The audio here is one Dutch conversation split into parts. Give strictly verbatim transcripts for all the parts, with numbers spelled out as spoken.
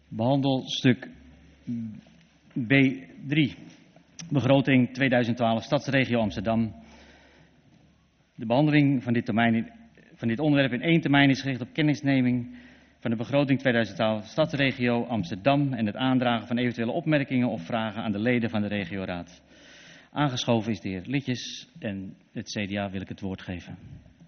Behandelstuk B drie. Begroting tweeduizend twaalf Stadsregio Amsterdam. De behandeling van dit, termijn, van dit onderwerp in één termijn is gericht op kennisneming van de begroting tweeduizend twaalf Stadsregio Amsterdam en het aandragen van eventuele opmerkingen of vragen aan de leden van de regioraad. Aangeschoven is de heer Litjes en het C D A wil ik het woord geven.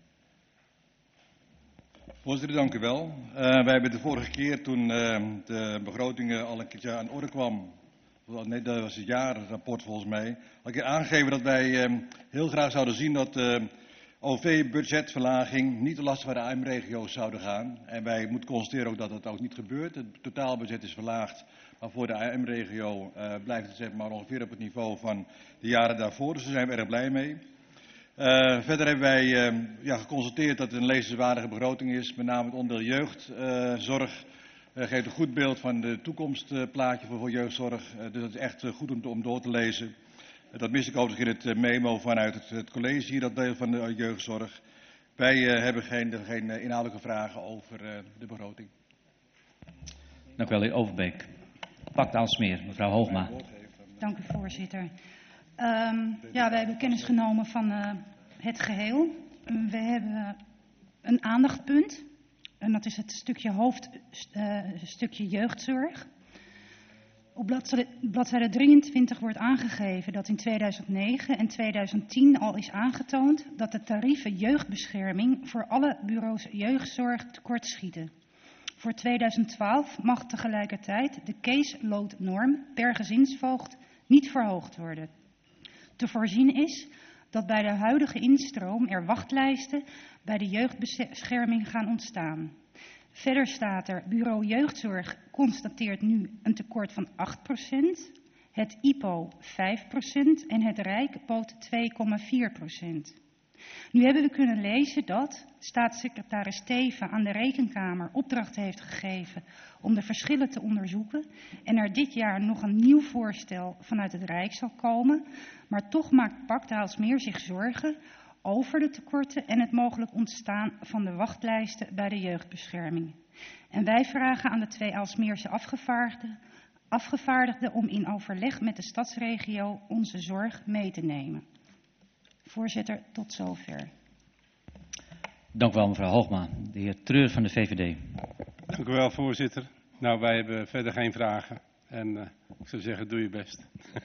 Voorzitter, dank u wel. Uh, wij hebben de vorige keer toen uh, de begroting uh, al een keertje aan orde kwam, nee, dat was het jaarrapport volgens mij, al een keer aangegeven dat wij uh, heel graag zouden zien dat de uh, O V-budgetverlaging niet te lasten van de A M-regio's zouden gaan. En wij moeten constateren ook dat dat ook niet gebeurt. Het totaalbudget is verlaagd, maar voor de A M-regio uh, blijft het zeg maar ongeveer op het niveau van de jaren daarvoor. Dus daar zijn we erg blij mee. Uh, verder hebben wij uh, ja, geconstateerd dat het een lezenswaardige begroting is. Met name het onderdeel jeugdzorg uh, uh, geeft een goed beeld van de toekomstplaatje uh, voor, voor jeugdzorg. Uh, dus dat is echt uh, goed om, om door te lezen. Uh, dat mis ik overigens in het uh, memo vanuit het, het college hier, dat deel van de uh, jeugdzorg. Wij uh, hebben geen, geen uh, inhoudelijke vragen over uh, de begroting. Dank u wel, heer Overbeek. Pakt Aalsmeer, mevrouw Hoogma. Dank u, voorzitter. Um, ja, wij hebben kennis genomen van uh, het geheel. Um, we hebben een aandachtpunt. En dat is het stukje hoofdstukje uh, jeugdzorg. Op bladzijde, bladzijde drieëntwintig wordt aangegeven dat in tweeduizend negen en tweeduizend tien al is aangetoond dat de tarieven jeugdbescherming voor alle bureaus jeugdzorg tekortschieten. Voor tweeduizend twaalf mag tegelijkertijd de caseloadnorm per gezinsvoogd niet verhoogd worden. Te voorzien is dat bij de huidige instroom er wachtlijsten bij de jeugdbescherming gaan ontstaan. Verder staat er, bureau jeugdzorg constateert nu een tekort van acht procent, het I P O vijf procent en het Rijk bood twee komma vier procent. Nu hebben we kunnen lezen dat staatssecretaris Steven aan de Rekenkamer opdracht heeft gegeven om de verschillen te onderzoeken en er dit jaar nog een nieuw voorstel vanuit het Rijk zal komen. Maar toch maakt Pakt Aalsmeer zich zorgen over de tekorten en het mogelijk ontstaan van de wachtlijsten bij de jeugdbescherming. En wij vragen aan de twee Aalsmeerse afgevaardigden, afgevaardigden om in overleg met de stadsregio onze zorg mee te nemen. Voorzitter, tot zover. Dank u wel, mevrouw Hoogma. De heer Treur van de V V D. Dank u wel, voorzitter. Nou, wij hebben verder geen vragen. En uh, ik zou zeggen, doe je best.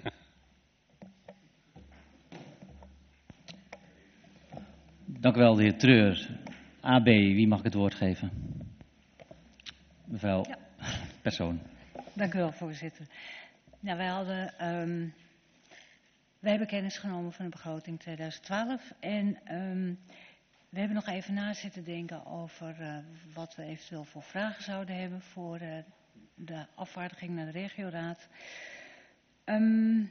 Dank u wel, de heer Treur. A B, wie mag ik het woord geven? Mevrouw ja. Persoon. Dank u wel, voorzitter. Nou, wij hadden... Um... We hebben kennis genomen van de begroting tweeduizend twaalf en um, we hebben nog even na zitten denken over uh, wat we eventueel voor vragen zouden hebben voor uh, de afvaardiging naar de regioraad. Um,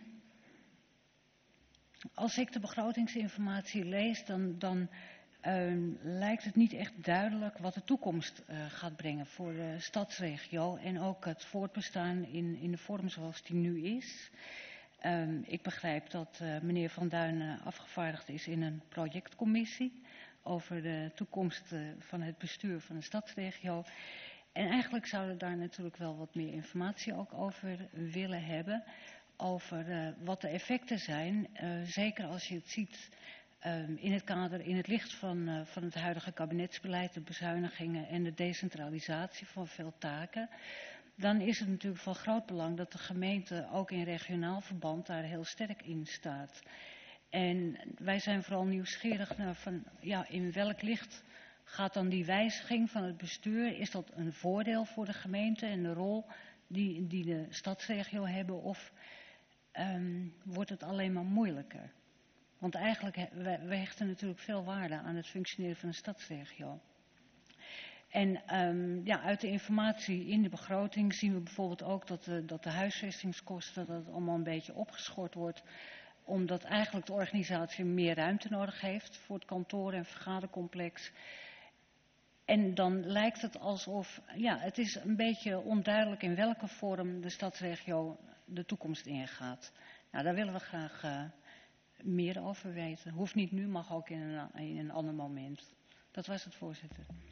als ik de begrotingsinformatie lees, dan, dan um, lijkt het niet echt duidelijk wat de toekomst uh, gaat brengen voor de stadsregio en ook het voortbestaan in, in de vorm zoals die nu is. Um, ik begrijp dat uh, meneer Van Duinen afgevaardigd is in een projectcommissie over de toekomst uh, van het bestuur van de stadsregio. En eigenlijk zouden we daar natuurlijk wel wat meer informatie ook over willen hebben. Over uh, wat de effecten zijn, uh, zeker als je het ziet um, in het kader, in het licht van, uh, van het huidige kabinetsbeleid, de bezuinigingen en de decentralisatie van veel taken. Dan is het natuurlijk van groot belang dat de gemeente ook in regionaal verband daar heel sterk in staat. En wij zijn vooral nieuwsgierig naar van, ja, in welk licht gaat dan die wijziging van het bestuur? Is dat een voordeel voor de gemeente en de rol die, die de stadsregio hebben? Of um, wordt het alleen maar moeilijker? Want eigenlijk, we, we hechten natuurlijk veel waarde aan het functioneren van de stadsregio. En um, ja, uit de informatie in de begroting zien we bijvoorbeeld ook dat de, dat de huisvestingskosten, dat het allemaal een beetje opgeschort wordt. Omdat eigenlijk de organisatie meer ruimte nodig heeft voor het kantoor en vergadercomplex. En dan lijkt het alsof, ja, het is een beetje onduidelijk in welke vorm de stadsregio de toekomst ingaat. Nou, daar willen we graag uh, meer over weten. Hoeft niet nu, mag ook in een, in een ander moment. Dat was het, voorzitter.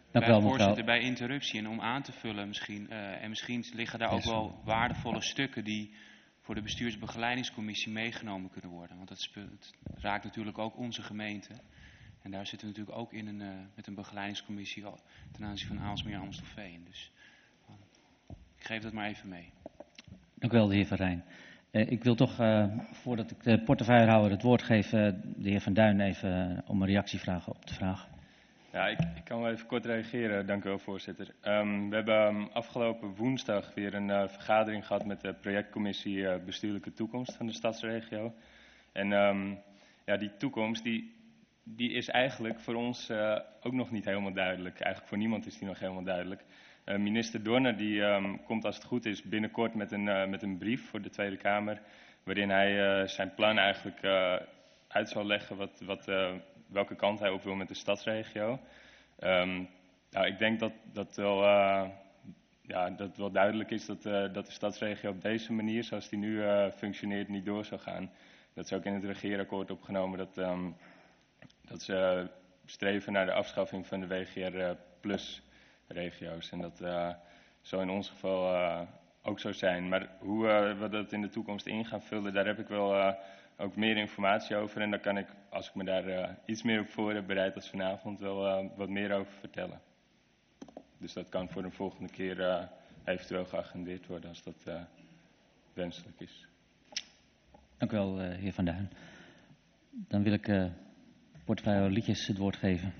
Dank u Bij, wel, voorzitter, mevrouw. bij interruptie en om aan te vullen misschien, uh, en misschien liggen daar ook Yes. wel waardevolle stukken die voor de bestuursbegeleidingscommissie meegenomen kunnen worden. Want dat speelt, het raakt natuurlijk ook onze gemeente. En daar zitten we natuurlijk ook in een, uh, met een begeleidingscommissie al, ten aanzien van Aalsmeer en Amstelveen. Dus uh, ik geef dat maar even mee. Dank u wel, de heer Van Rijn. Uh, ik wil toch, uh, voordat ik de portefeuillehouder het woord geef, uh, de heer Van Duin even uh, om een reactie vragen op de vraag. Ja, ik, ik kan wel even kort reageren. Dank u wel, voorzitter. Um, we hebben um, afgelopen woensdag weer een uh, vergadering gehad met de projectcommissie uh, Bestuurlijke Toekomst van de stadsregio. En um, ja, die toekomst die, die is eigenlijk voor ons uh, ook nog niet helemaal duidelijk. Eigenlijk voor niemand is die nog helemaal duidelijk. Uh, minister Donner die, um, komt als het goed is binnenkort met een, uh, met een brief voor de Tweede Kamer. Waarin hij uh, zijn plan eigenlijk uh, uit zal leggen wat... wat uh, welke kant hij op wil met de stadsregio. Um, nou, ik denk dat, dat, wel, uh, ja, dat wel duidelijk is dat, uh, dat de stadsregio op deze manier, zoals die nu uh, functioneert, niet door zou gaan. Dat is ook in het regeerakkoord opgenomen dat, um, dat ze streven naar de afschaffing van de W G R plus regio's. En dat uh, zou in ons geval uh, ook zo zijn. Maar hoe uh, we dat in de toekomst in gaan vullen, daar heb ik wel... Uh, ook meer informatie over en dan kan ik, als ik me daar uh, iets meer op voor heb bereid als vanavond, wel uh, wat meer over vertellen. Dus dat kan voor een volgende keer uh, eventueel geagendeerd worden als dat uh, wenselijk is. Dank u wel, uh, heer Van Duin. Dan wil ik uh, portefeuille Liedjes het woord geven.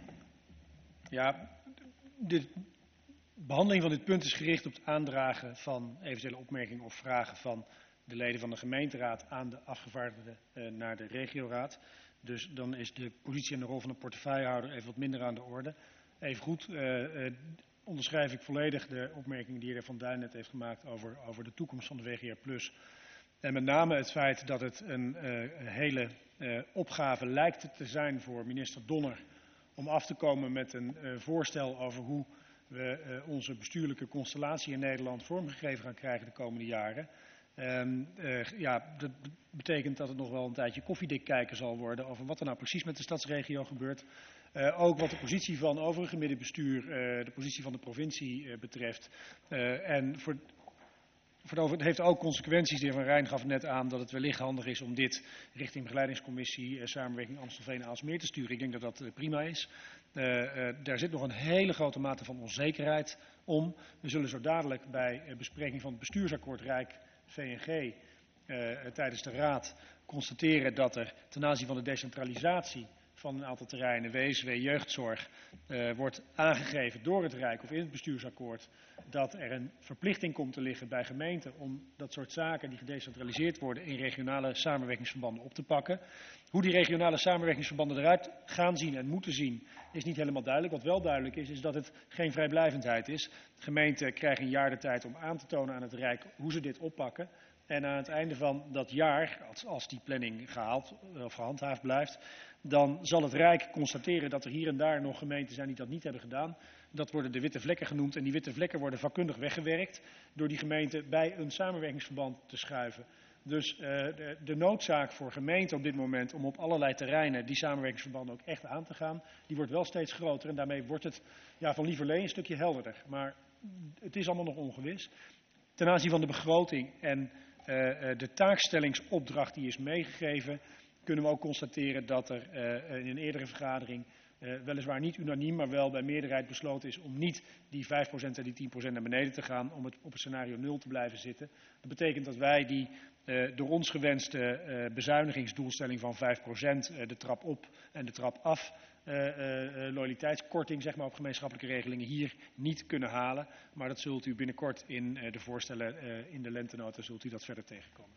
Ja, de behandeling van dit punt is gericht op het aandragen van eventuele opmerkingen of vragen van de leden van de gemeenteraad aan de afgevaardigden uh, naar de regioraad. Dus dan is de positie en de rol van de portefeuillehouder even wat minder aan de orde. Evengoed uh, uh, onderschrijf ik volledig de opmerkingen die de heer Van Duin net heeft gemaakt over, over de toekomst van de W G R plus. En met name het feit dat het een uh, hele uh, opgave lijkt te zijn voor minister Donner om af te komen met een uh, voorstel over hoe we uh, onze bestuurlijke constellatie in Nederland vormgegeven gaan krijgen de komende jaren. Um, uh, ja, dat betekent dat het nog wel een tijdje koffiedik kijken zal worden over wat er nou precies met de stadsregio gebeurt. Uh, ook wat de positie van overige middenbestuur, uh, de positie van de provincie uh, betreft. Uh, en voor, voor de over, het heeft ook consequenties. De heer Van Rijn gaf net aan dat het wellicht handig is om dit richting begeleidingscommissie uh, samenwerking Amstelveen-Aalsmeer te sturen. Ik denk dat dat uh, prima is. Uh, uh, daar zit nog een hele grote mate van onzekerheid om. We zullen zo dadelijk bij uh, bespreking van het bestuursakkoord Rijk V N G uh, tijdens de raad constateren dat er ten aanzien van de decentralisatie van een aantal terreinen, W S W, jeugdzorg, uh, wordt aangegeven door het Rijk of in het bestuursakkoord dat er een verplichting komt te liggen bij gemeenten om dat soort zaken die gedecentraliseerd worden in regionale samenwerkingsverbanden op te pakken. Hoe die regionale samenwerkingsverbanden eruit gaan zien en moeten zien is niet helemaal duidelijk. Wat wel duidelijk is, is dat het geen vrijblijvendheid is. Gemeenten krijgen een jaar de tijd om aan te tonen aan het Rijk hoe ze dit oppakken. En aan het einde van dat jaar, als, als die planning gehaald of gehandhaafd blijft, dan zal het Rijk constateren dat er hier en daar nog gemeenten zijn die dat niet hebben gedaan. Dat worden de witte vlekken genoemd en die witte vlekken worden vakkundig weggewerkt door die gemeente bij een samenwerkingsverband te schuiven. Dus uh, de, de noodzaak voor gemeenten op dit moment om op allerlei terreinen die samenwerkingsverbanden ook echt aan te gaan, die wordt wel steeds groter en daarmee wordt het ja, van lieverlee een stukje helderder. Maar het is allemaal nog ongewis. Ten aanzien van de begroting en uh, de taakstellingsopdracht die is meegegeven, kunnen we ook constateren dat er uh, in een eerdere vergadering uh, weliswaar niet unaniem, maar wel bij meerderheid besloten is om niet die vijf procent en die tien procent naar beneden te gaan, om het op het scenario nul te blijven zitten. Dat betekent dat wij die uh, door ons gewenste uh, bezuinigingsdoelstelling van vijf procent, uh, de trap op en de trap af, uh, uh, loyaliteitskorting zeg maar, op gemeenschappelijke regelingen hier niet kunnen halen. Maar dat zult u binnenkort in uh, de voorstellen uh, in de lentenota zult u dat verder tegenkomen.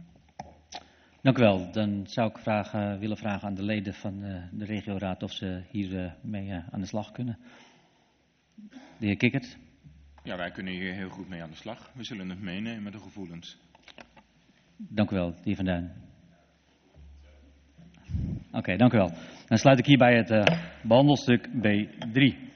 Dank u wel. Dan zou ik vragen, willen vragen aan de leden van uh, de regioraad of ze hier uh, mee uh, aan de slag kunnen. De heer Kikkert. Ja, wij kunnen hier heel goed mee aan de slag. We zullen het meenemen met de gevoelens. Dank u wel, de heer Van Duin. Oké, okay, dank u wel. Dan sluit ik hierbij het uh, behandelstuk B drie.